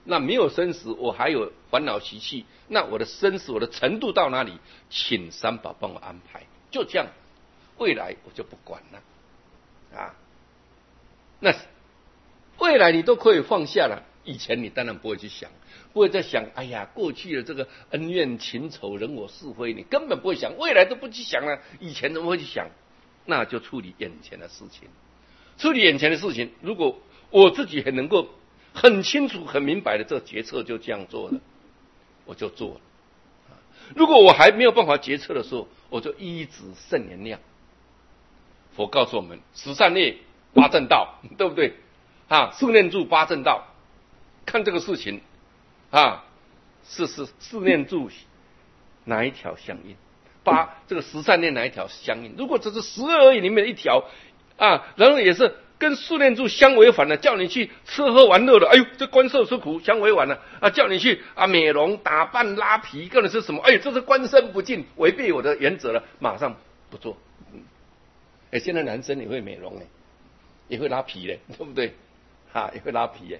那没有生死，我还有烦恼习气，那我的生死我的程度到哪里？请三宝帮我安排，就这样，未来我就不管了啊。那未来你都可以放下了，以前你当然不会去想，不会再想，哎呀，过去的这个恩怨情仇人我是非，你根本不会想，未来都不去想了，以前怎么会去想？那就处理眼前的事情，处理眼前的事情。如果我自己很能够很清楚很明白的这个决策就这样做了，我就做了。如果我还没有办法决策的时候，我就依止圣言量。佛告诉我们十善业八正道，对不对啊？四念住八正道，看这个事情啊，是四念住哪一条相应？这个十善念哪一条相应？如果只是12而已里面的一条啊，然后也是跟四念住相违反的，叫你去吃喝玩乐的，哎呦，这观受吃苦相违反了啊！叫你去美容打扮拉皮，告你是什么？哎，这是观身不净，违背我的原则了，马上不做。现在男生也会美容也会拉皮嘞，对不对？也会拉皮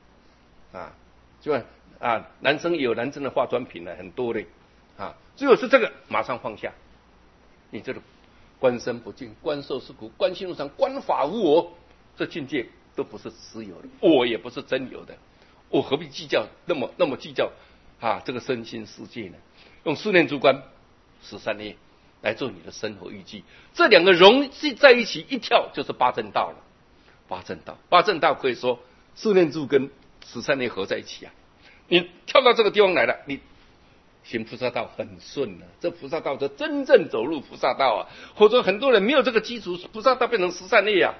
就男生也有男生的化妆品了，很多嘞只有是这个马上放下，你这个观身不净，观受是苦，观心无常，观法无我，这境界都不是实有的，我也不是真有的，我何必计较那么计较这个身心世界呢？用四念住观十善业来做你的生活预计，这两个融系在一起，一跳就是八正道了。八正道可以说四念住跟十善业合在一起你跳到这个地方来了，你行菩萨道很顺这菩萨道就真正走入菩萨道或者很多人没有这个基础，菩萨道变成十善业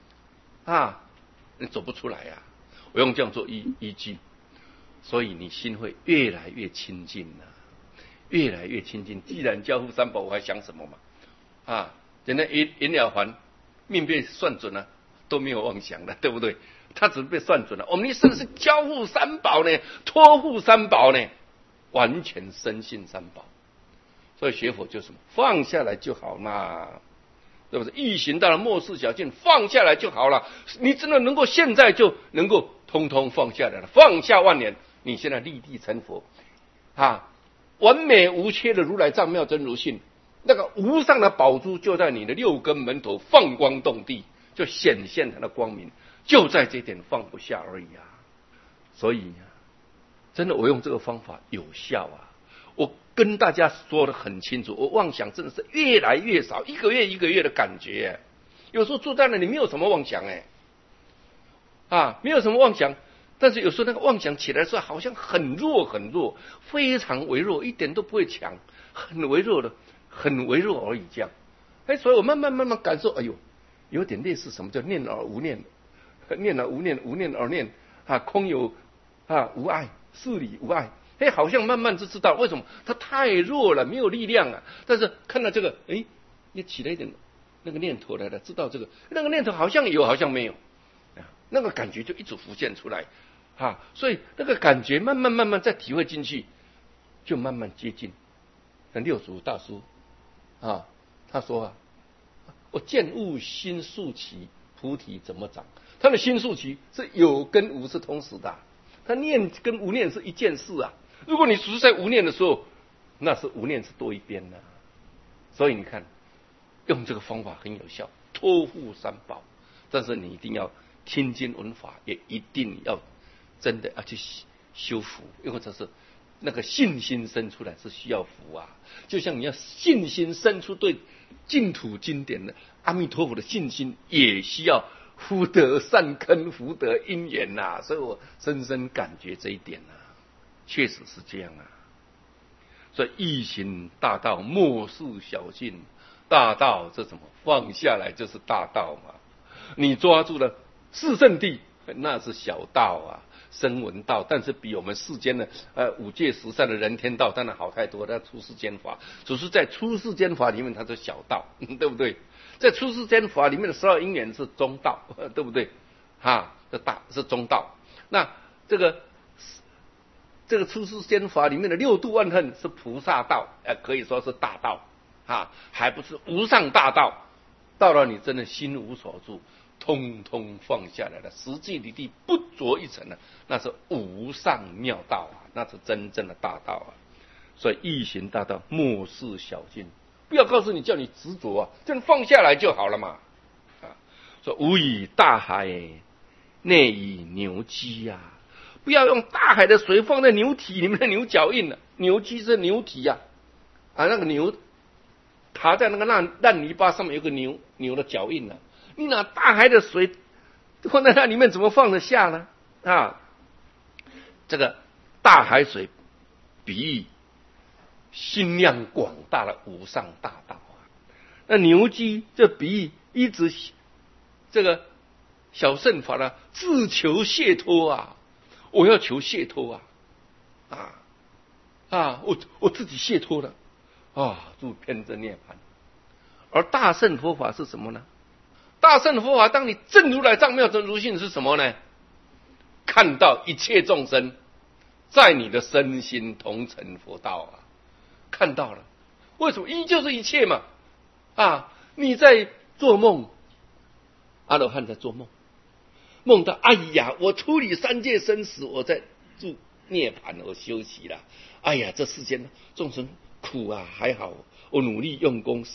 你走不出来我用这样做依据，所以你心会越来越清净越来越清净。既然交付三宝，我还想什么嘛？人家赢了还命被算准了，都没有妄想了，对不对？他只是被算准了。我们一生是交付三宝呢，托付三宝呢，完全深信三宝。所以学佛就是什么？放下来就好嘛，对不对？易行到了末世小境，放下来就好了。你真的能够现在就能够通通放下来了，放下万年，你现在立地成佛完美无缺的如来藏妙真如性，那个无上的宝珠就在你的六根门头放光动地，就显现它的光明，就在这点放不下而已所以真的我用这个方法有效我跟大家说的很清楚，我妄想真的是越来越少，一个月一个月的感觉有时候住在那里没有什么妄想没有什么妄想，但是有时候那个妄想起来的时候好像很弱很弱，非常微弱，一点都不会强，很微弱而已这样所以我慢慢感受，哎呦，有点类似什么叫念而无念，念而无念，无念而念空有无碍，事理无碍好像慢慢就知道为什么它太弱了，没有力量但是看到这个也起了一点那个念头来了，知道这个那个念头好像有好像没有那个感觉就一直浮现出来所以那个感觉慢慢再体会进去，就慢慢接近。那六祖大师他说我见悟心速起，菩提怎么长？他的心速起是有跟无是同时的他念跟无念是一件事如果你只是在无念的时候，那是无念是多一边所以你看用这个方法很有效，托付三宝，但是你一定要听经闻法，也一定要真的要去修福，因为这是那个信心生出来是需要福就像你要信心生出对净土经典的阿弥陀佛的信心，也需要福德善根，福德因缘所以我深深感觉这一点确实是这样所以易行大道，莫视小境。大道这什么？放下来就是大道嘛。你抓住了四圣谛，那是小道声闻道，但是比我们世间的五戒十善的人天道当然好太多。那出世间法，只是在出世间法里面它是小道，对不对？在出世间法里面的12因缘是中道，对不对？这大是中道。那这个出世间法里面的六度万恨是菩萨道，可以说是大道还不是无上大道。到了你真的心无所住， 通通放下来了，实际离地不着一尘了，那是无上妙道啊，那是真正的大道啊。所以易行大道，莫视小径，不要告诉你叫你执着啊，叫你放下来就好了嘛。啊，说无以大海内以牛机啊，不要用大海的水放在牛体里面的牛脚印了，牛机是牛体啊，那个牛爬在那个烂泥巴上面有个牛的脚印了。你拿大海的水放在那里面，怎么放得下呢？啊，这个大海水比喻心量广大的无上大道啊。那牛机这比喻一直这个小乘法呢，自求解脱啊，我要求解脱我自己解脱了入偏真涅槃。而大乘佛法是什么呢？大乘佛法，当你证如来藏妙真如性是什么呢？看到一切众生在你的身心同成佛道啊，看到了。为什么？一就是一切嘛。你在做梦，阿罗汉在做梦，梦到哎呀，我处理三界生死，我在住涅槃，我休息了。哎呀，这世间众生苦啊，还好我努力用功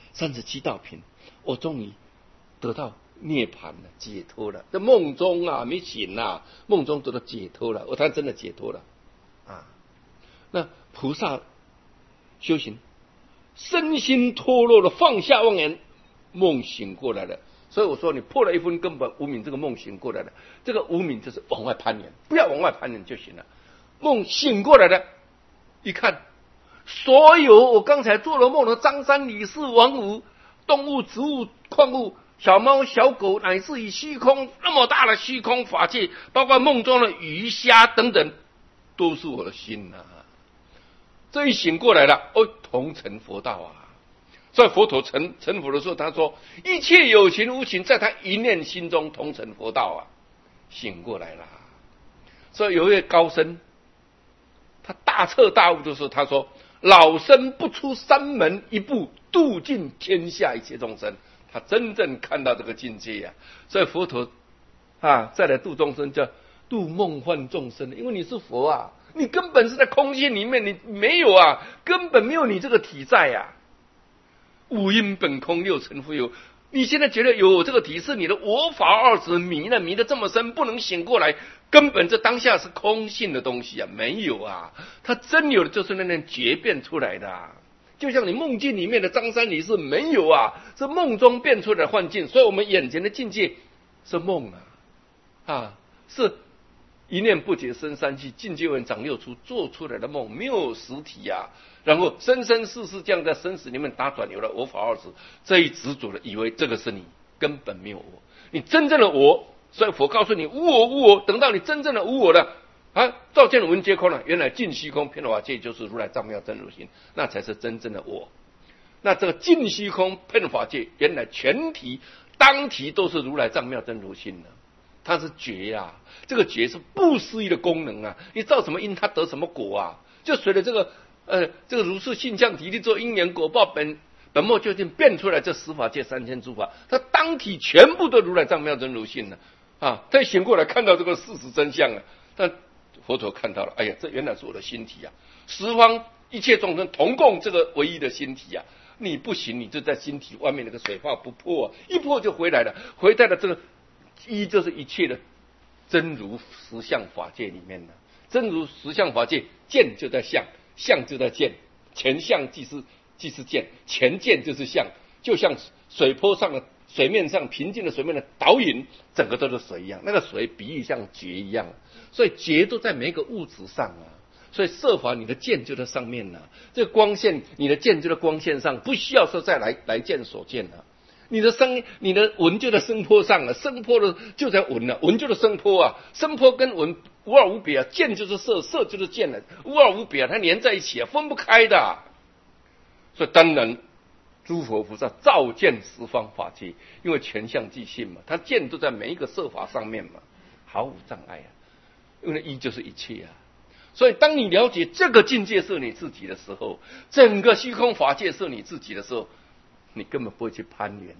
37道品，我终于得到涅槃了，解脱了。在梦中没醒梦中得到解脱了，他真的解脱了那菩萨修行，身心脱落了，放下妄言，梦醒过来了。所以我说，你破了一分根本无明，这个梦醒过来了。这个无明就是往外攀缘，不要往外攀缘就行了。梦醒过来了，一看，所有我刚才做了梦的张三李四王五动物、植物、矿物、小猫、小狗，乃至于虚空那么大的虚空法界，包括梦中的鱼虾等等，都是我的心这一醒过来了，同成佛道所以佛陀成佛的时候，他说一切有情无情，在他一念心中同成佛道醒过来了。所以有一位高僧，他大彻大悟的时候，他说老僧不出山门一步，度尽天下一切众生。他真正看到这个境界所以佛陀再来度众生，叫度梦幻众生。因为你是佛你根本是在空性里面，你没有根本没有你这个体在五阴本空，六尘复有。你现在觉得有这个体，是你的我法二执迷得这么深，不能醒过来。根本这当下是空性的东西没有它真有的就是那念觉变出来的就像你梦境里面的张三李四没有是梦中变出来的幻境。所以我们眼前的境界是梦是一念不解生三气，境界文长六出做出来的梦，没有实体然后生生世世这样在生死里面打转，有了我法二执，这一执着的以为这个是你，根本没有我。你真正的我，所以佛告诉你无我无我，等到你真正的无我了照见闻皆空了，原来尽虚空遍法界就是如来藏妙真如心，那才是真正的我。那这个尽虚空遍法界，原来全体当体都是如来藏妙真如心它是觉这个觉是不思议的功能你造什么因，它得什么果就随着这个如是性相体力做因缘果报本末究竟变出来这十法界3000诸法，它当体全部都如来藏妙真如性他醒过来看到这个事实真相但佛陀看到了，哎呀，这原来是我的心体十方一切众生同共这个唯一的心体你不行，你就在心体外面那个水泡不破一破就回来了，回到了这个一就是一切的真如实相法界里面真如实相法界，见就在相，相就在见，前相即是见，前见就是相，就像水面上平静的水面的倒影，整个都是水一样，那个水比喻像觉一样，所以觉都在每一个物质上所以设法你的见就在上面这个光线你的见就在光线上，不需要说再来见所见你的闻就在声波上声波的就在闻闻就在声波声波跟闻无二无别见就是色，色就是见无二无别它连在一起分不开的所以当然诸佛菩萨照见十方法界，因为全相即性嘛，他见都在每一个色法上面嘛，毫无障碍因为一就是一切所以当你了解这个境界是你自己的时候，整个虚空法界是你自己的时候，你根本不会去攀缘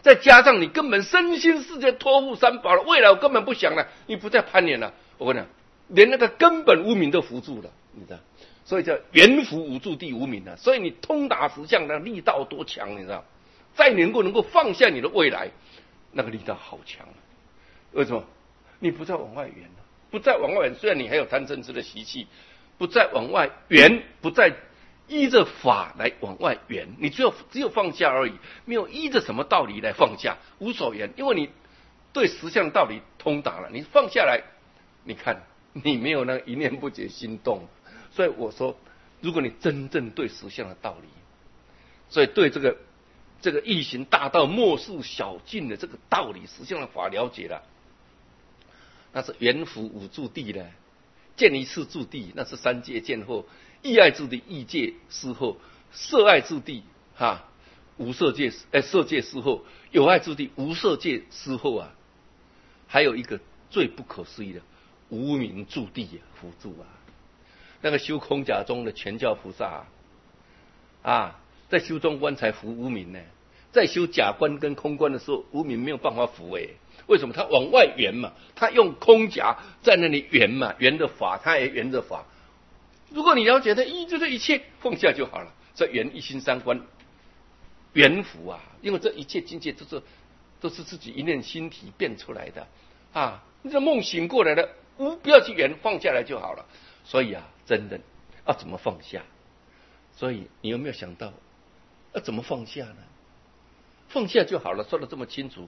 再加上你根本身心世界托付三宝了，未来我根本不想了，你不再攀岩了，我跟你讲，连那个根本无明都扶住了，你知道？所以叫圆福无住地无明啊。所以你通达实相的力道多强，你知道？再能够放下你的未来，那个力道好强啊。为什么？你不再往外圆了，不再往外圆。虽然你还有贪嗔痴的习气，不再往外圆，不再依着法来往外圆，你只有放下而已，没有依着什么道理来放下，无所圆。因为你对实相的道理通达了，你放下来，你看你没有那个一念不觉心动。所以我说，如果你真正对实相的道理，所以对这个易行大道莫视小径的这个道理实相的法了解了，那是圆福无住地的，见一次住地，那是三界见后，意爱住地意界事后，色爱住地无色界色界事后，有爱住地无色界事后啊。还有一个最不可思议的无明住地辅助啊。那个修空假中的全教菩萨在修中观才伏无明呢，在修假观跟空观的时候，无明没有办法伏为什么？他往外圆嘛，他用空假在那里圆嘛，圆着法，他也圆着法。如果你了解他就是一切放下就好了，这圆一心三观圆福啊，因为这一切境界都是自己一念心体变出来的你这梦醒过来了，不要去圆，放下来就好了。所以真的要怎么放下？所以你有没有想到要怎么放下呢？放下就好了，说得这么清楚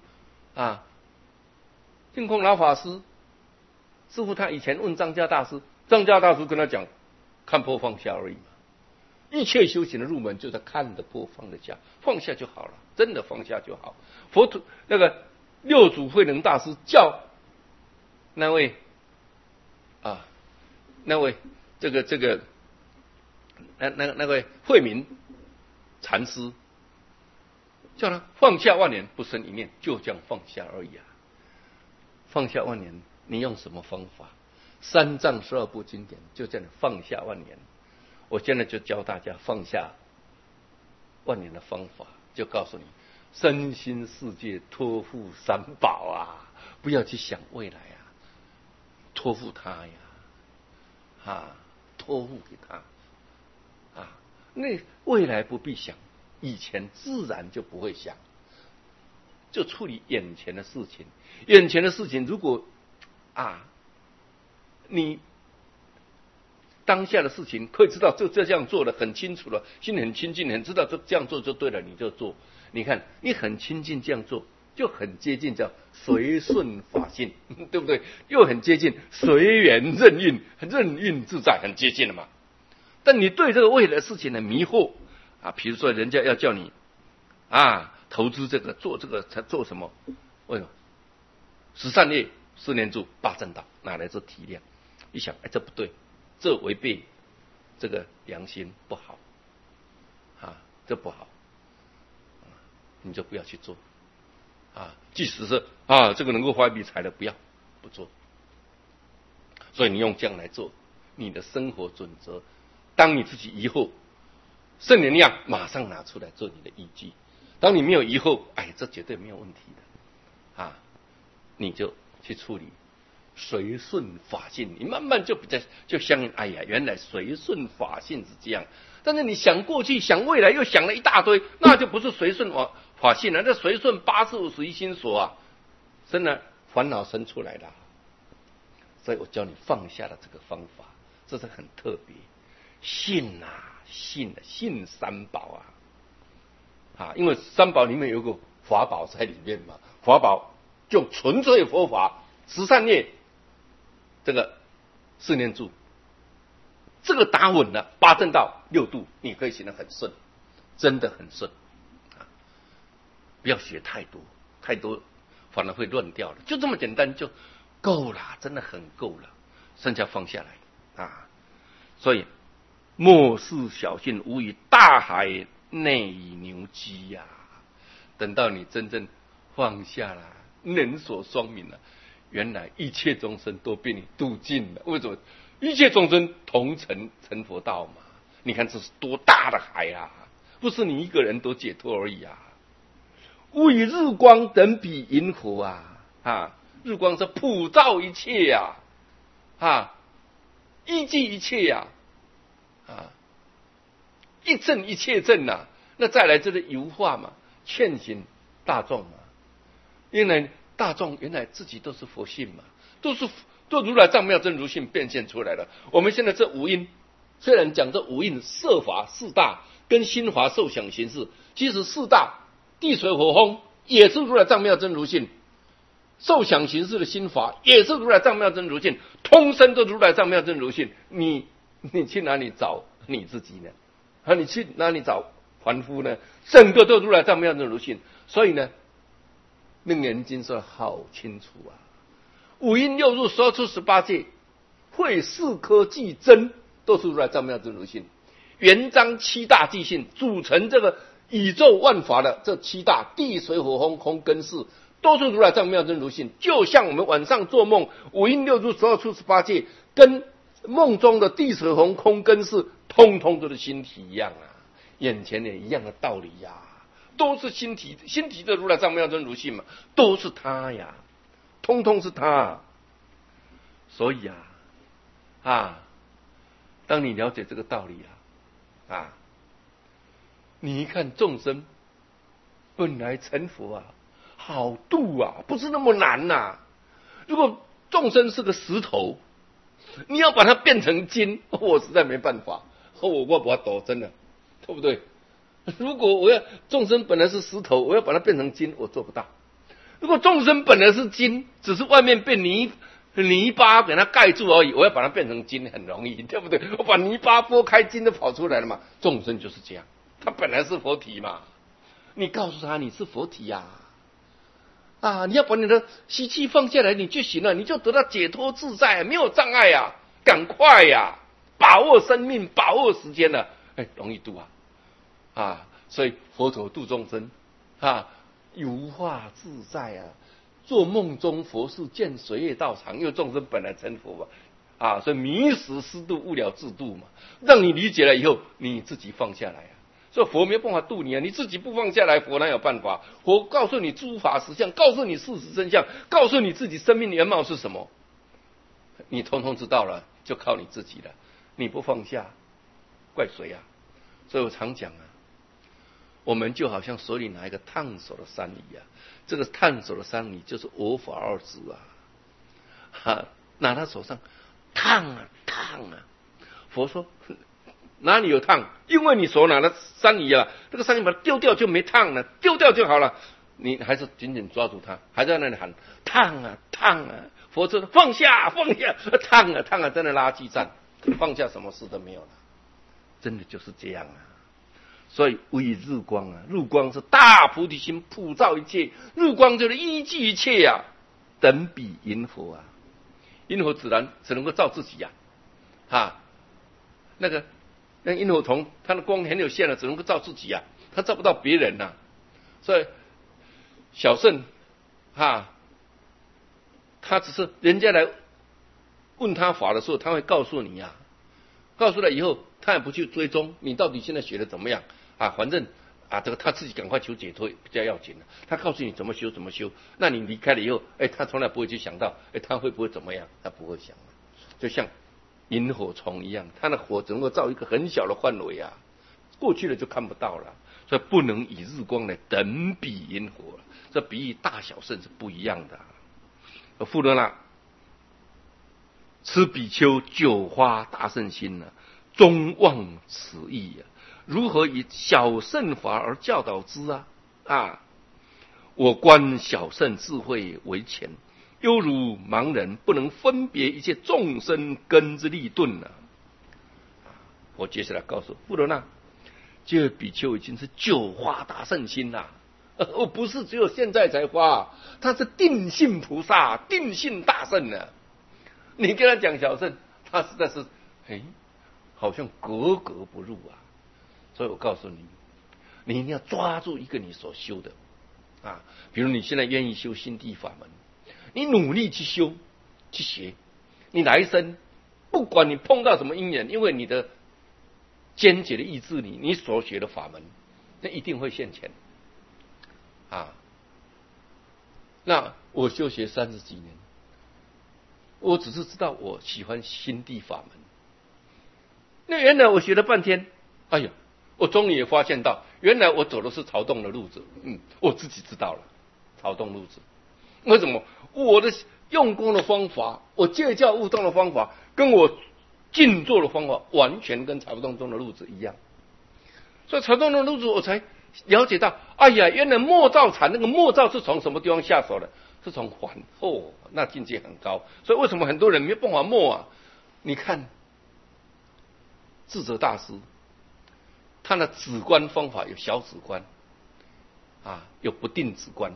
净空老法师师父他以前问张家大师，张家大师跟他讲，看破放下而已嘛。一切修行的入门就在看得破放得下，放下就好了，真的放下就好。佛陀那个六祖慧能大师叫那位那位慧明禅师，叫他放下万年不生一念，就这样放下而已放下万年，你用什么方法？三藏12部经典就这样放下万年。我现在就教大家放下万年的方法，就告诉你，身心世界托付三宝不要去想未来托付他托付给他那未来不必想，以前自然就不会想，就处理眼前的事情。眼前的事情如果你当下的事情可以知道就这样做了，很清楚了，心里很清净，很知道这样做就对了，你就做。你看你很亲近这样做，就很接近叫随顺法性对不对？又很接近随缘任运自在，很接近了嘛。但你对这个未来的事情的迷惑比如说人家要叫你投资这个做这个才做什么？为什么十善业四念住八正道哪来这体量？一想这不对，这违背这个良心，不好这不好你就不要去做即使是这个能够发一笔财的，不做。所以你用这样来做你的生活准则，当你自己疑惑，圣人样马上拿出来做你的依据。当你没有疑惑，这绝对没有问题的你就去处理随顺法性，你慢慢就比较就相应。原来随顺法性是这样。但是你想过去想未来又想了一大堆，那就不是随顺法性了，那随顺80-51心所真的烦恼生出来了。所以我教你放下的这个方法，这是很特别。信三宝因为三宝里面有个法宝在里面嘛，法宝就纯粹佛法，十善业，这个四念住，这个打稳了，八正道六度，你可以行得很顺，真的很顺不要学太多反而会乱掉了。就这么简单就够了，真的很够了，剩下放下来所以莫视小径，无以大海内以牛机等到你真正放下了，能所双明了，原来一切众生都被你度尽了。为什么？一切众生同成佛道嘛。你看这是多大的海不是你一个人都解脱而已吾以日光等比银河日光是普照一切依据一切一正一切正那再来就是油化嘛，劝醒大众嘛。因为大众原来自己都是佛性嘛，都如来藏妙真如性变现出来了。我们现在这五蕴，虽然讲这五蕴色法四大跟心法受想行识，其实四大地水火风也是如来藏妙真如性，受想行识的心法也是如来藏妙真如性，通身都如来藏妙真如性。你去哪里找你自己呢？你去哪里找凡夫呢？整个都如来藏妙真如性。所以呢，楞严经说得好清楚五阴六入说出18界，会四科即真，都是如来藏妙真如性。圆章七大即性，组成这个宇宙万法的这七大地水火风空根识，都是如来藏妙真如性。就像我们晚上做梦，五阴六入所出18界，跟梦中的地水火风空根识，通通都是心体一样眼前也一样的道理都是心体的如来藏妙真如性嘛，都是他通通是他。所以当你了解这个道理你一看众生本来成佛好度不是那么难如果众生是个石头，你要把它变成金，我实在没办法，我把它抖，真的，对不对？如果众生本来是石头，我要把它变成金，我做不到。如果众生本来是金，只是外面被泥巴给它盖住而已，我要把它变成金很容易，对不对？我把泥巴拨开，金都跑出来了嘛。众生就是这样，他本来是佛体嘛，你告诉他你是佛体你要把你的习气放下来，你就行了，你就得到解脱自在，没有障碍赶快把握生命，把握时间了，容易度所以佛陀度众生如化自在做梦中佛事，见水月道场，因为众生本来成佛嘛所以迷时师度，悟了自度嘛，让你理解了以后，你自己放下来所以佛没有办法度你你自己不放下来，佛哪有办法？佛告诉你诸法实相，告诉你事实真相，告诉你自己生命的原貌是什么，你通通知道了，就靠你自己了。你不放下，怪谁所以我常讲我们就好像手里拿一个烫手的山梨这个烫手的山梨就是我法二执拿他手上烫佛说哪里有烫？因为你手拿的山梨这个山梨把它丢掉就没烫了，丢掉就好了。你还是紧紧抓住它，还在那里喊烫佛说放下烫真的垃圾站，放下什么事都没有了，真的就是这样所以为日光日光是大菩提心普照一切，日光就是依据一切等比银河银河只能够照自己那个萤火虫它的光很有限只能够照自己它照不到别人所以小圣他只是人家来问他法的时候，他会告诉你告诉了以后，他也不去追踪你到底现在学的怎么样反正这个他自己赶快求解脱比较要紧他告诉你怎么修，那你离开了以后他从来不会去想到他会不会怎么样，他不会想就像萤火虫一样，它的火只能够照一个很小的范围过去了就看不到了，所以不能以日光来等比萤火这比喻大小圣是不一样的富罗那此比丘九花大圣心终忘此意如何以小圣法而教导之我观小圣智慧为浅，犹如盲人不能分别一切众生根之利钝我接下来告诉富罗那，这比丘已经是九花大圣心不是只有现在才发，他是定性菩萨，定性大圣你跟他讲小圣，他实在是好像格格不入所以我告诉你，你一定要抓住一个你所修的比如你现在愿意修心地法门，你努力去修去学，你来生不管你碰到什么因缘，因为你的坚决的意志力，你所学的法门那一定会现前那我修学30几年，我只是知道我喜欢心地法门。那原来我学了半天，哎呀，我终于也发现到，原来我走的是曹洞的路子。我自己知道了，曹洞路子。为什么？我的用功的方法，我戒教悟道的方法，跟我静坐的方法，完全跟曹洞中的路子一样。所以曹洞的路子，我才了解到，哎呀，原来默照禅那个默照是从什么地方下手的？是从缓那境界很高。所以为什么很多人没有办法默啊？你看智者大师，他的止观方法有小止观有不定止观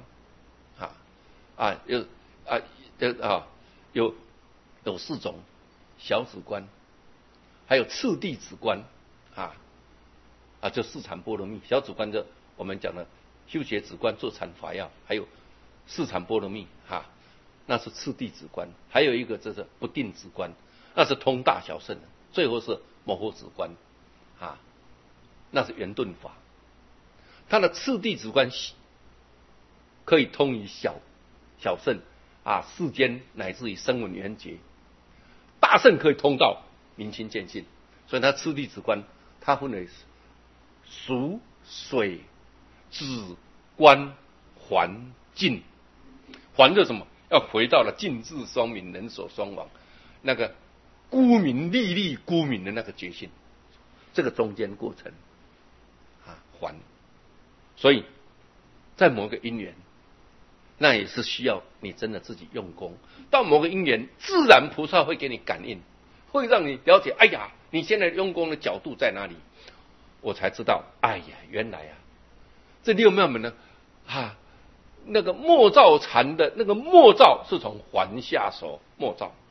有4种小止观，还有次第止观就四禅波罗蜜。小止观就我们讲的修学止观坐禅法要，还有四禅波罗蜜那是次第止观。还有一个就是不定止观，那是通大小圣的。最后是模糊止观那是圆顿法。它的次第止观可以通于小圣世间乃至于声闻缘觉，大圣可以通到明心见性。所以它次第止观，它分为俗、水、止、观、还、净。还是什么？要回到了尽智双明、人所双往，那个孤明历历孤明的那个觉性，这个中间过程还。所以在某个因缘，那也是需要你真的自己用功。到某个因缘，自然菩萨会给你感应，会让你了解，哎呀，你现在用功的角度在哪里？我才知道，哎呀，原来这六妙门呢那个默照禅的那个默照是从还下手，默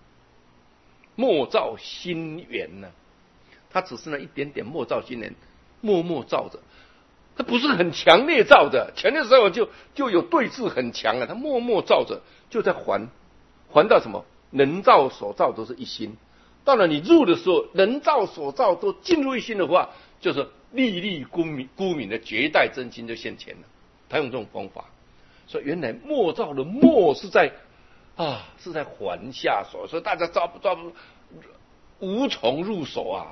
照心缘呢，它只是那一点点默照心缘，默默照着，它不是很强烈照着，强烈的时候就有对峙很强它默默照着，就在还到什么？能照所照都是一心。到了你入的时候，能照所照都进入一心的话，就是历历孤明的绝代真心就现前了。他用这种方法。所以原来默照的默是在还下手，所以大家抓不无从入手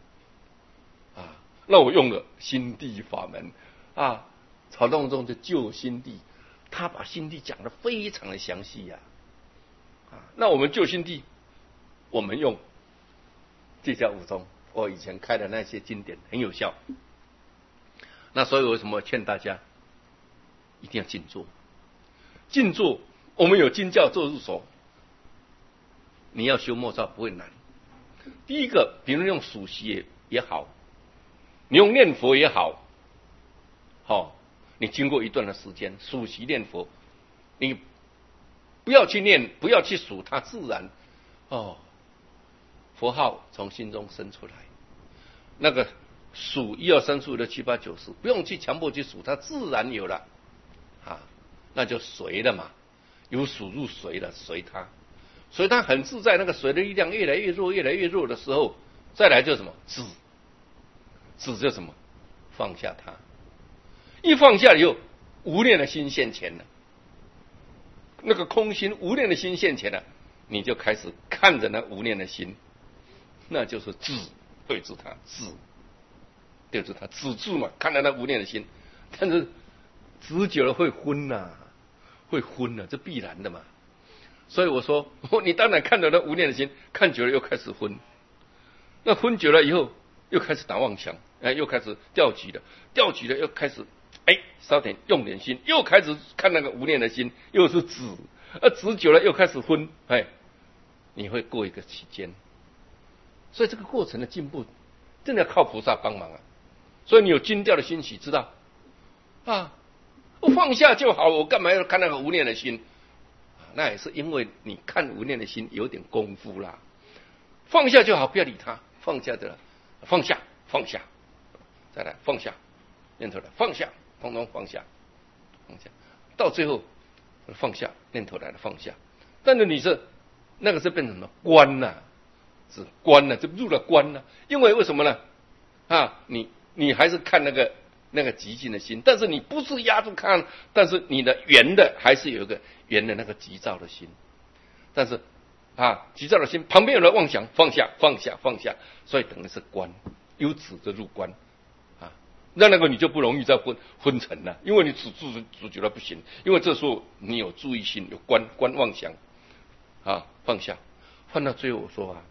那我用了心地法门曹洞宗的救心地，他把心地讲得非常的详细那我们救心地，我们用戒教五宗，我以前开的那些经典很有效。那所以为什么劝大家一定要静坐？静坐，我们有经教做入手，你要修默照不会难。第一个，比如用数息也好，你用念佛也好，你经过一段的时间数息念佛，你不要去念，不要去数，它自然佛号从心中生出来。那个数1、2、3、4、5、6、7、8、9、10，不用去强迫去数，它自然有了那就随了嘛，由数入随了，随它，所以它很自在。那个随的力量越来越弱，越来越弱的时候，再来就什么止就什么放下它，一放下以后，无念的心现前了，那个空心无念的心现前了，你就开始看着那无念的心，那就是止，对治它，对治它，止住嘛，看着那无念的心，但是止久了会昏会昏这必然的嘛。所以我说，你当然看到那无念的心，看久了又开始昏，那昏久了以后，又开始打妄想，又开始掉举了，又开始稍点用点心，又开始看那个无念的心，又是止，止久了又开始昏，你会过一个期间。所以这个过程的进步，真的要靠菩萨帮忙所以你有精调的欣喜，知道我放下就好，我干嘛要看那个无念的心？那也是因为你看无念的心有点功夫啦。放下就好，不要理它，放下的放下，再来放下念头来，放下，统统放下，到最后放下念头来了，放下。但是你是那个是变成什么观是观就入了观因为为什么呢？你还是看那个那个极静的心，但是你不是压住看，但是你的圆的还是有一个圆的那个急躁的心，但是急躁的心旁边有了妄想，放下放下放下，所以等于是观，由此就入观那个你就不容易再昏沉了，因为你只觉得不行，因为这时候你有注意心，有观妄想放下，放到最后我说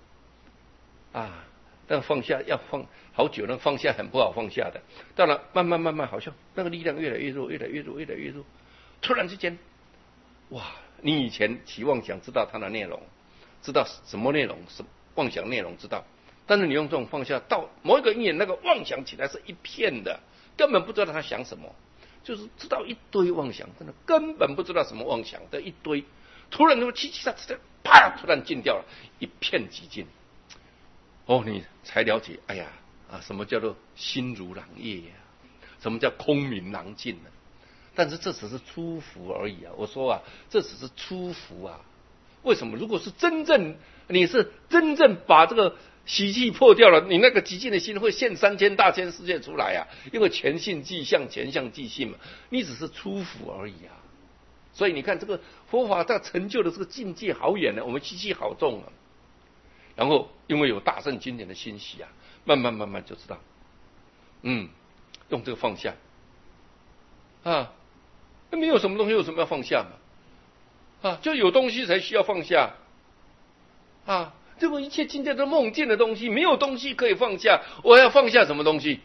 但放下要放好久，那放下很不好放下的。当然慢慢好像那个力量越来越弱，越来越弱，越来越弱。突然之间，哇！你以前起妄想知道它的内容，知道什么内容，什么妄想内容知道，但是你用这种放下，到某一个因缘，那个妄想起来是一片的，根本不知道他想什么，就是知道一堆妄想，真的根本不知道什么妄想的一堆。突然就七七嚓嚓，啪！突然静掉了，一片寂静。你才了解，什么叫做心如朗夜什么叫空明朗净呢？但是这只是初伏而已我说这只是初伏为什么？如果是你是真正把这个习气破掉了，你那个极静的心会现3000大千世界出来因为全性即相，全相即性嘛。你只是初伏而已所以你看这个佛法它成就的这个境界好远我们习气好重然后因为有大圣经典的欣喜慢慢就知道，用这个放下没有什么东西有什么要放下嘛就有东西才需要放下这个一切境界都梦见的东西，没有东西可以放下，我要放下什么东西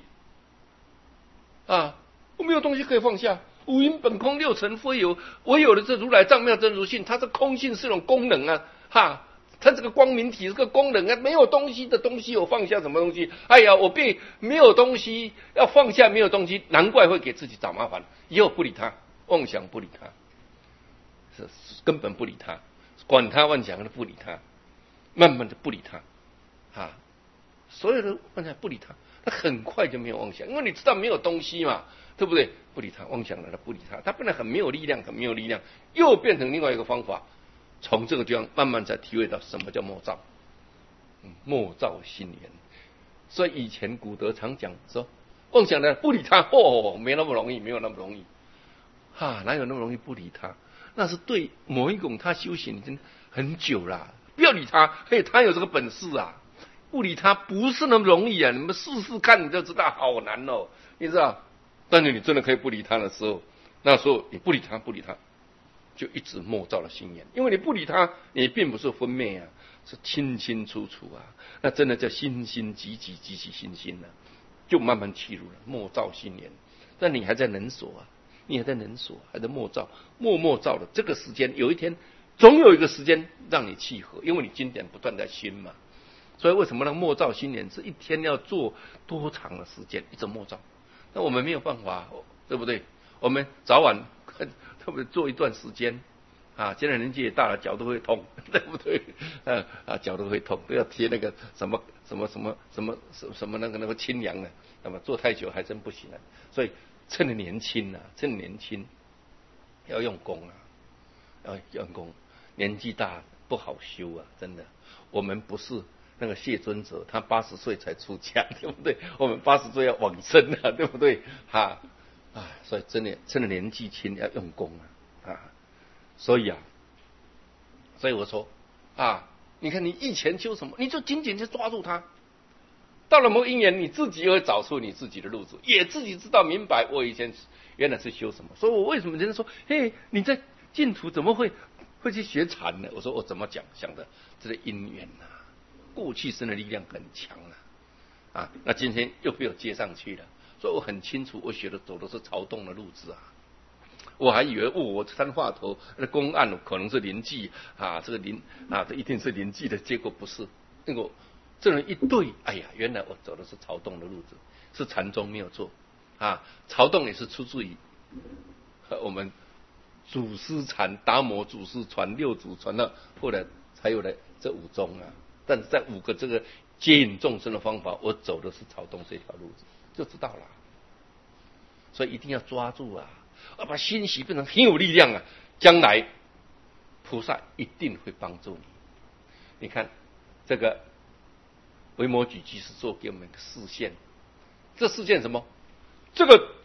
我没有东西可以放下。五蕴本空，六尘非有，唯有的这如来藏妙真如性，它这空性是种功能它这个光明体是个功能没有东西的东西，我放下什么东西？我没有东西要放下，没有东西，难怪会给自己找麻烦。以后不理他，妄想不理他，是根本不理他，管他妄想都不理他，慢慢的不理他所有的妄想不理他，他很快就没有妄想，因为你知道没有东西嘛，对不对？不理他，妄想来了不理他，他本来很没有力量，很没有力量，又变成另外一个方法。从这个地方慢慢才体会到什么叫莫造，莫造心源。所以以前古德常讲说，妄想呢不理他，没那么容易，没有那么容易，哪有那么容易不理他？那是对某一种他修行已经很久了，不要理他，他有这个本事不理他不是那么容易你们试试看，你就知道好难你知道？但是你真的可以不理他的时候，那时候你不理他，就一直莫造了心源，因为你不理他，你并不是分灭是清清楚楚那真的叫心心极极极其心心就慢慢契入了莫造心源。但你还在能所你还在能所，还在莫造，默造的这个时间，有一天总有一个时间让你契合，因为你经典不断在新嘛。所以为什么让莫造心源是一天要做多长的时间，一直莫造？那我们没有办法对不对？我们早晚特别做一段时间现在年纪也大了，脚都会痛，对不对？脚都会痛，都要贴那个什么那个清凉的，那么做太久还真不行所以趁着年轻要用功要用功，年纪大不好修真的。我们不是那个谢尊者，他80岁才出家，对不对？我们80岁要往生对不对？所以真的趁着年纪轻要用功所以我说你看你以前修什么，你就紧紧就抓住它，到了某个因缘，你自己也会找出你自己的路子，也自己知道明白我以前原来是修什么。所以我为什么人家说你在净土怎么会去学禅呢？我说我怎么想的，这个因缘过去生的力量很强那今天又被我接上去了，所以我很清楚我走的是曹洞的路子我还以为我三话头的公案可能是临济这个这一定是临济的，结果不是。那个这人一对，原来我走的是曹洞的路子，是禅宗没有错曹洞也是出自于我们祖师禅达摩祖师传六祖传到后来才有了这5宗但是在5个这个接引众生的方法，我走的是曹洞这条路子，就知道了。所以一定要抓住把欣喜变成很有力量将来菩萨一定会帮助你。你看这个维摩诘居士做给我们一个示现，这示现什么？这个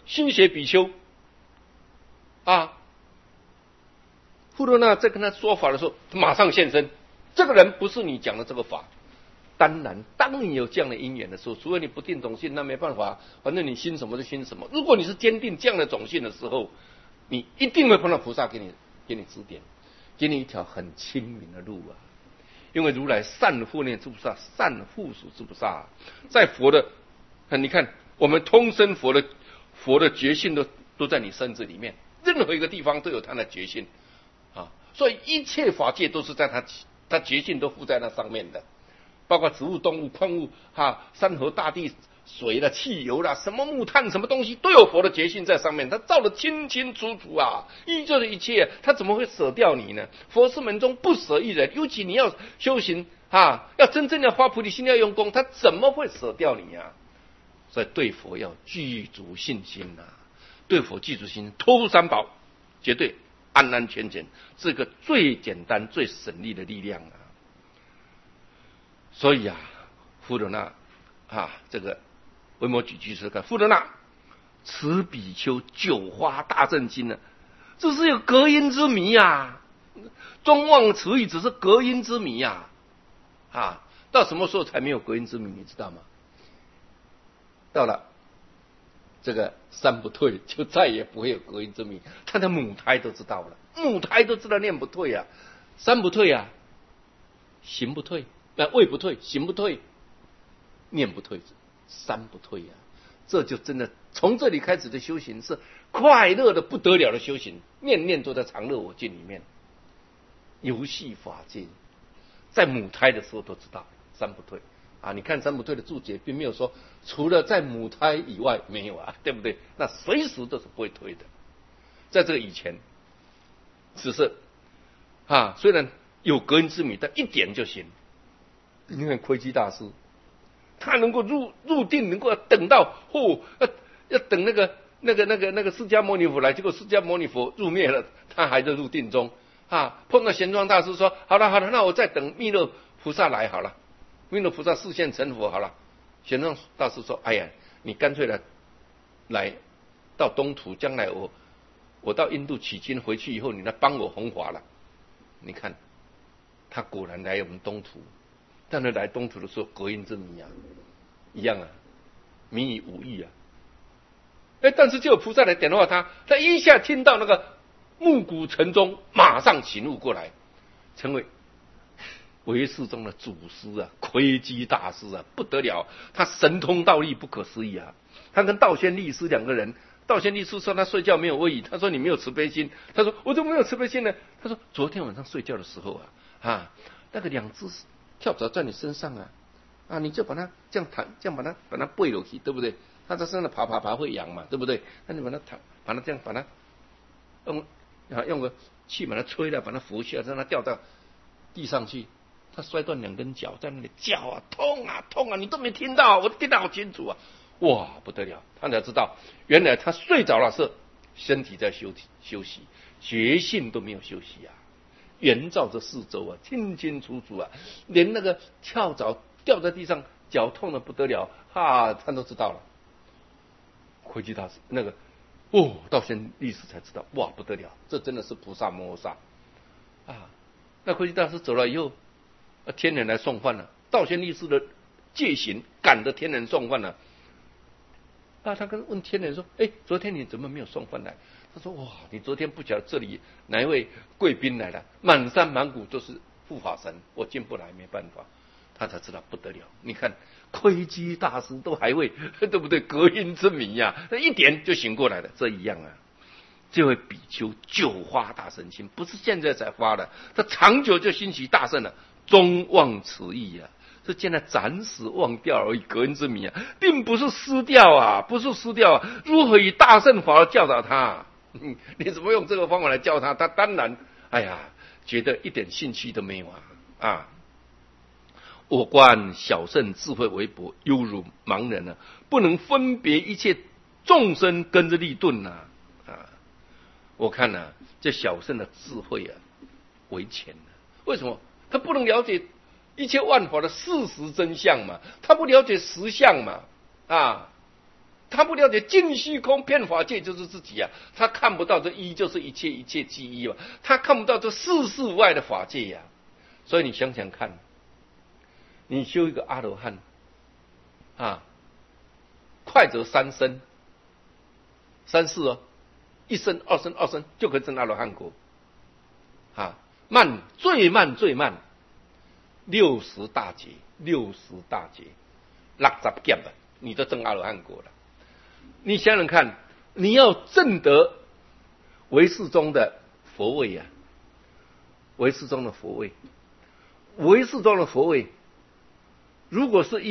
新学比丘啊，富罗那在跟他说法的时候，马上现身。这个人不是你讲的这个法。当然，当你有这样的因缘的时候，除非你不定种性，那没办法，反正你信什么就信什么。如果你是坚定这样的种性的时候，你一定会碰到菩萨给你指点，给你一条很清明的路啊。因为如来善护念之菩萨，善护属之菩萨，在佛的，你看我们通身佛的觉性都在你身子里面，任何一个地方都有他的觉性啊，所以一切法界都是在他觉性都附在那上面的，包括植物、动物、矿物山河大地、水啦、汽油啦，什么木炭什么东西都有佛的觉性在上面，他照得清清楚楚啊，依这一切，他怎么会舍掉你呢？佛是门中不舍一人，尤其你要修行要真正的发菩提心，要用功，他怎么会舍掉你啊？所以对佛要具足信心啊，对佛具足信心，托付三宝，绝对安安全全，这个最简单最省力的力量啊。所以富罗那这个维摩诘居士看富罗那，此比丘九花大正心呢，这是有隔音之谜啊。中望此语只是隔音之谜啊。到什么时候才没有隔音之谜？你知道吗？到了这个三不退，就再也不会有隔音之谜。他的母胎都知道了，母胎都知道念不退啊，三不退啊，行不退，位不退，行不退，念不退，三不退啊。这就真的从这里开始的修行是快乐的不得了的修行，念念都在常乐我净里面，游戏法界，在母胎的时候都知道三不退你看三不退的注解并没有说除了在母胎以外没有对不对？那随时都是不会退的。在这个以前只是虽然有隔音之谜，但一点就行。你看窥基大师，他能够入定，能够等到要等那个释迦牟尼佛来，结果释迦牟尼佛入灭了，他还在入定中碰到玄奘大师说好了，那我再等弥勒菩萨来好了，弥勒菩萨示现成佛好了。玄奘大师说哎呀，你干脆来到东土，将来我到印度取经回去以后，你来帮我弘法了。你看他果然来我们东土，但是来东土的时候隔音之谜一样谜语无义但是就有菩萨来点化他一下听到那个暮鼓晨钟，马上醒悟过来，成为唯识中的祖师窥基大师不得了，他神通道力不可思议他跟道宣律师两个人，道宣律师说他睡觉没有威仪，他说你没有慈悲心，他说我怎么没有慈悲心呢？他说昨天晚上睡觉的时候那个两只跳蚤在你身上你就把它这样弹，这样把它背下去，对不对？它在身上爬会痒嘛，对不对？那你把它这样把它用个气把它吹了，把它扶起来，让它掉到地上去。他摔断两根脚，在那里叫痛痛你都没听到，我听得好清楚哇不得了！他才知道原来他睡着了是身体在休息，觉性都没有休息圆照着四周清清楚楚连那个跳蚤掉在地上脚痛的不得了他都知道了。窥基大师那个道宣律师才知道，哇不得了，这真的是菩萨摩诃萨那窥基大师走了以后，天人来送饭了，道宣律师的戒行赶得天人送饭了他问天人说昨天你怎么没有送饭来？他说哇，你昨天不晓得这里哪一位贵宾来了，满山满谷都是护法神，我进不来没办法。他才知道不得了，你看窥基大师都还会对不对？隔音之谜那一点就醒过来了。这一样这位比丘久发大乘心，不是现在才发的，他长久就兴起大乘了，终忘此意是现在暂时忘掉而已。隔音之谜并不是失掉不是失掉如何以大乘法来教导他你怎么用这个方法来教他？他当然觉得一点兴趣都没有我观小圣智慧微薄，犹如盲人不能分别一切众生根之利钝我看这小圣的智慧为浅为什么？他不能了解一切万法的事实真相嘛，他不了解实相嘛他不了解尽虚空遍法界就是自己啊，他看不到这一就是一切，一切即一嘛，他看不到这世事外的法界呀。所以你想想看，你修一个阿罗汉啊，快则3生3世哦，1生2生2生就可以证阿罗汉果啊，最慢60大劫，60大劫，60劫了，你就证阿罗汉果了。你想想看，你要证得唯识中的佛位啊，唯识中的佛位，唯识中的佛位，如果是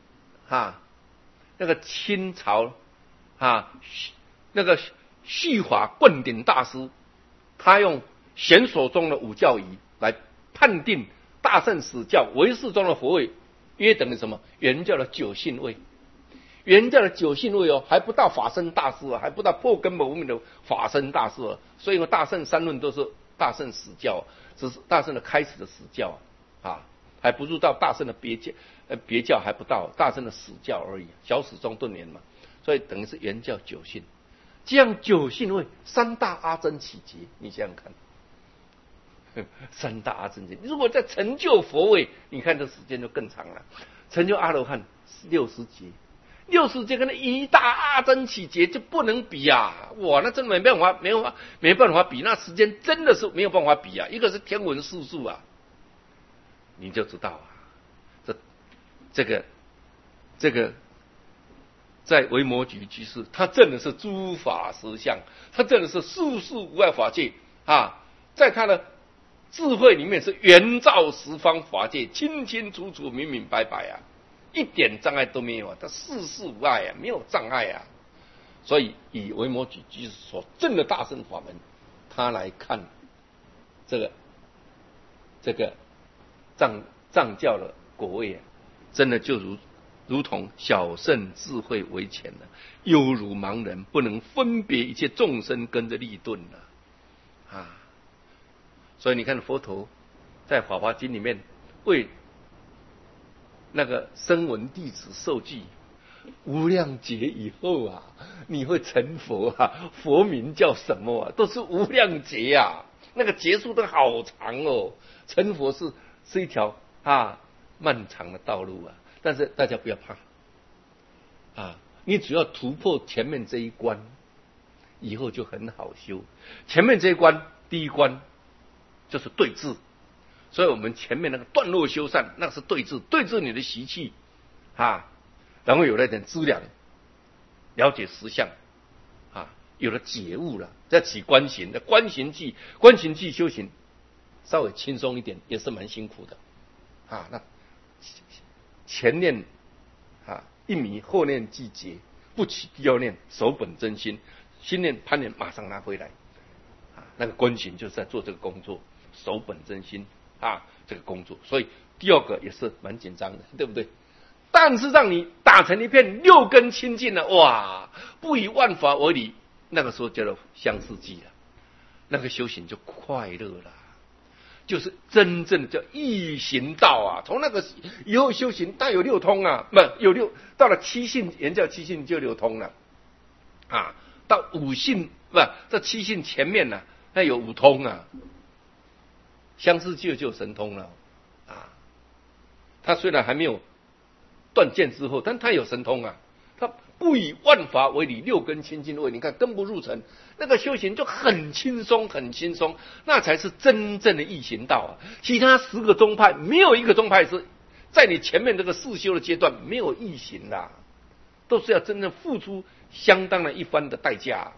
那个清朝那个续法灌顶大师，他用显所中的五教仪来判定大乘史教唯识中的佛位，约等于什么？原教的9信位。原教的9信位哦，还不到法身大师啊，还不到破根本无明的法身大师啊。所以呢，大乘三论都是大乘史教，只是大乘的开始的史教啊，还不入到大乘的别教还不到大乘的史教而已，小史中顿圆嘛。所以等于是原教9信，这样9信位3大阿僧祇劫，你想想看，3大阿僧祇劫，如果在成就佛位，你看这时间就更长了。成就阿罗汉60劫。60劫跟那1大阿僧祇劫就不能比啊！哇，那真没办法比，那时间真的是没有办法比啊！一个是天文数数啊，你就知道啊，这个在维摩诘居士，他证的是诸法实相，他证的是世事无碍法界啊，在他的智慧里面是圆照十方法界，清清楚楚、明明白白啊。一点障碍都没有啊，他世事无碍啊，没有障碍啊。所以以维摩诘居士所证的大乘法门，他来看这个藏教的果位啊，真的就如同小圣智慧为浅了，犹如盲人不能分别一切众生根的利钝了啊。所以你看佛陀在《法华经》里面为那个声闻弟子受记，无量劫以后啊，你会成佛啊，佛名叫什么啊？都是无量劫啊，那个劫数都好长哦。成佛是一条漫长的道路啊，但是大家不要怕啊，你只要突破前面这一关，以后就很好修。前面这一关，第一关就是对治。所以我们前面那个断落修善，那是对治你的习气然后有了一点资粮，了解实相有了觉悟了，再起观行，观行记修行稍微轻松一点，也是蛮辛苦的那前念一迷，后念即觉，不起第二念，守本真心，心念攀缘马上拿回来那个观行就是在做这个工作，守本真心这个工作。所以第二个也是蛮紧张的，对不对？但是让你打成一片六根清净了，哇，不以万法为理，那个时候叫做相似记了，那个修行就快乐了，就是真正的叫易行道从那个以后修行大有六通到了七信，原教七信就六通了到五信这七信前面那有五通相似记就有神通了他虽然还没有断见之后，但他有神通他不以万法为理，六根清净位，你看根不入尘，那个修行就很轻松，那才是真正的易行道其他10个宗派没有一个宗派是在你前面这个世修的阶段没有易行的都是要真正付出相当的一番的代价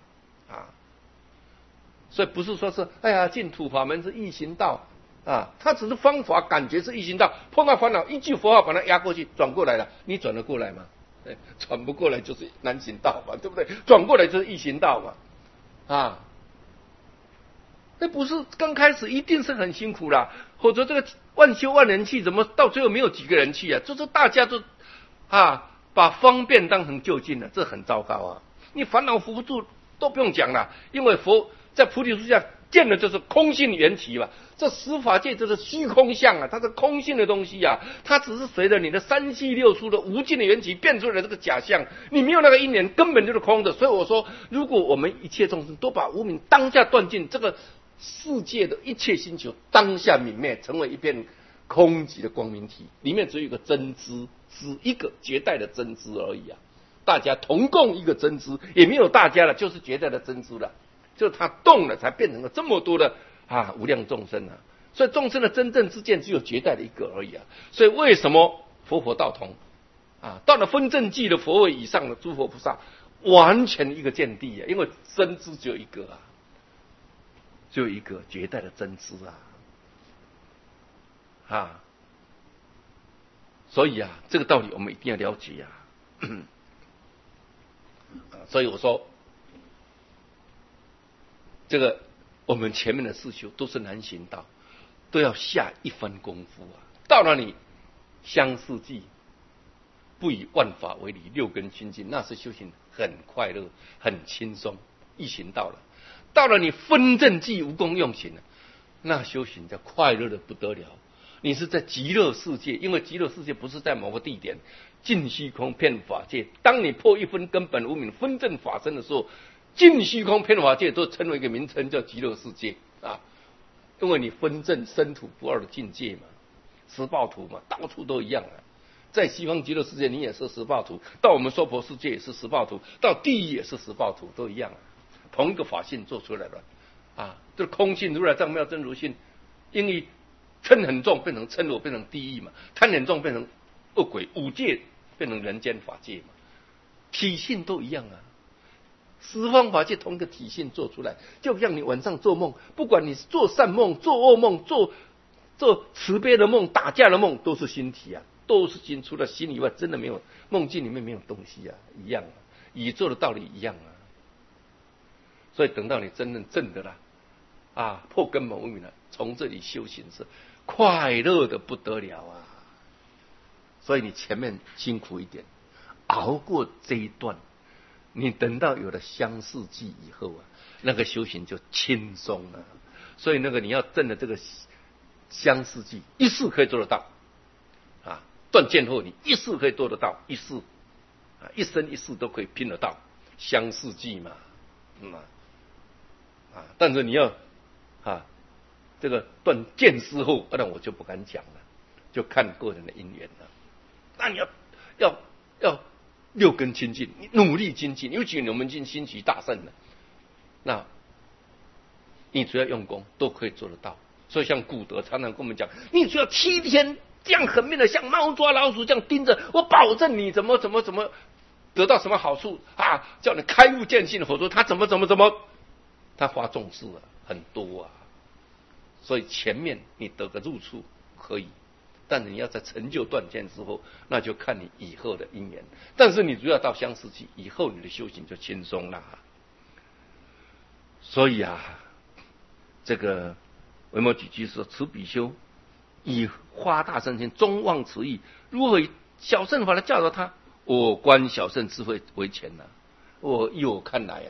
所以不是说是净土法门是易行道它只是方法感觉是易行道，碰到烦恼一句佛号把它压过去，转过来了，你转得过来吗？转不过来就是难行道嘛，对不对？转过来就是易行道嘛那不是刚开始一定是很辛苦啦，否则这个万修万人去，怎么到最后没有几个人去就是大家都把方便当成就近了，这很糟糕你烦恼扶不住都不用讲了，因为佛在菩提树下见的就是空性缘起嘛。这十法界就是虚空相啊，它是空性的东西啊，它只是随着你的三系六书的无尽的缘起变出来的这个假象，你没有那个因缘，根本就是空的。所以我说，如果我们一切众生都把无明当下断尽，这个世界的一切星球当下泯灭，成为一片空寂的光明体，里面只有一个真知，只一个绝代的真知而已啊！大家同共一个真知，也没有大家了，就是绝代的真知了。就是它动了，才变成了这么多的无量众生啊！所以众生的真正之见只有绝代的一个而已啊！所以为什么佛道同到了分正寂的佛位以上的诸佛菩萨，完全一个见地啊！因为真知只有一个只有一个绝代的真知所以这个道理我们一定要了解所以我说，这个我们前面的四修都是难行道，都要下一番功夫到了你相似记，不以万法为理，六根清净，那是修行很快乐、很轻松，易行道了。到了你分正寂无功用行了，那修行叫快乐的不得了。你是在极乐世界，因为极乐世界不是在某个地点，尽虚空遍法界。当你破一分根本无明分正法身的时候，尽虚空遍法界都称为一个名称叫极乐世界因为你分正身土不二的境界嘛，十报图嘛，到处都一样在西方极乐世界你也是十报图，到我们娑婆世界也是十报图，到地狱也是十报图，都一样同一个法性做出来了这空性如来藏妙真如性，因为嗔很重变成嗔我变成地狱嘛，贪很重变成恶鬼，五界变成人间法界嘛，体性都一样十方法界同一个体性做出来，就像你晚上做梦，不管你是做善梦、做恶梦、做慈悲的梦、打架的梦，都是心体都是心，除了心以外，真的没有梦境里面没有东西一样宇宙的道理一样所以等到你真正证的啦破根本无明了，从这里修行是快乐的不得了所以你前面辛苦一点，熬过这一段，你等到有了相似记以后那个修行就轻松了。所以那个你要证的这个相似记，一世可以做得到断见后你一世可以做得到，一世一生一世都可以拼得到相似记嘛但是你要这个断见思后，那我就不敢讲了，就看个人的因缘了。那你要六根清净，你努力精进，尤其我们进心齐大圣了，那你只要用功都可以做得到。所以像古德常常跟我们讲，你只要7天这样狠命的像猫抓老鼠这样盯着，我保证你怎么得到什么好处叫你开悟见性的佛说他怎么他花重视很多所以前面你得个入处可以，但你要在成就断见之后，那就看你以后的因缘。但是你只要到相似期以后，你的修行就轻松了所以这个维摩诘居士说：“此比丘以花大圣心，终忘此意，如何以小乘法来教导他？我观小乘智慧为前依我看来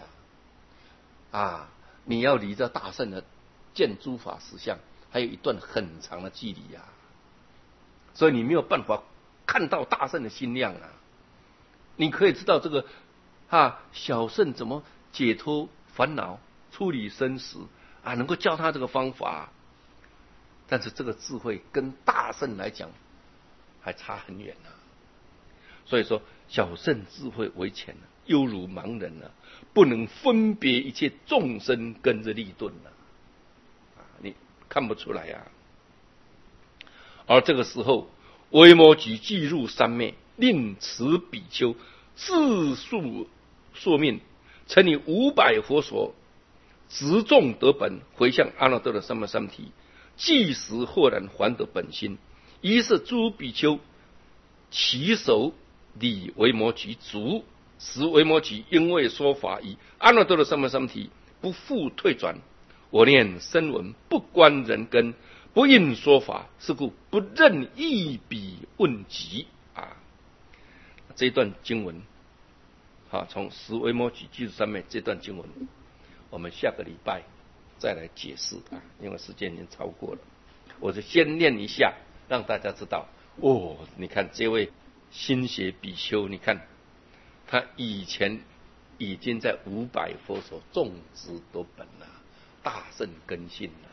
你要离这大圣的见诸法实相，还有一段很长的距离所以你没有办法看到大圣的心量你可以知道这个小圣怎么解脱烦恼、处理生死能够教他这个方法，但是这个智慧跟大圣来讲还差很远所以说小圣智慧为前犹如盲人不能分别一切众生跟着立顿你看不出来而这个时候维摩诘即入三昧，令此比丘自述说命，曾以500佛所直众得本，回向阿耨多罗三藐三菩提，即时豁然还得本心。于是诸比丘齐手礼维摩诘足，时维摩诘因为说法以阿耨多罗三藐三菩提，不复退转。我念声闻不观人根，不应说法，是故不任一笔问及这一段经文从十维摩诘居士三昧这段经文，我们下个礼拜再来解释啊，因为时间已经超过了，我就先念一下，让大家知道。哦，你看这位心学比丘，你看他以前已经在500佛所种植多本了，大圣根性了